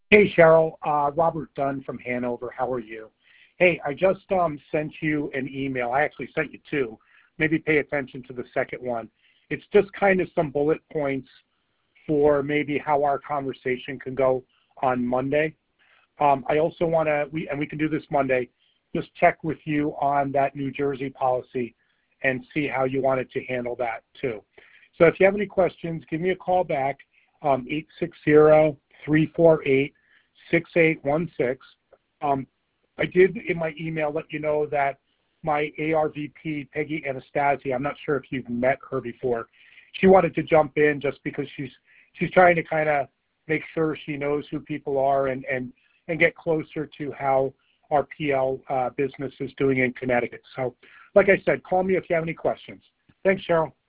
Hey, Cheryl. Robert Dunn from Hanover. How are you? Hey, I just sent you an email. I actually sent you two. Maybe pay attention to the second one. It's just kind of some bullet points for maybe how our conversation can go on Monday. I also want to, and we can do this Monday, just check with you on that New Jersey policy and see how you wanted to handle that too. So if you have any questions, give me a call back, 860-348-6816. I did in my email let you know that my ARVP, Peggy Anastasi, I'm not sure if you've met her before, she wanted to jump in just because she's trying to kind of make sure she knows who people are and get closer to how our PL business is doing in Connecticut. So like I said, call me if you have any questions. Thanks, Cheryl.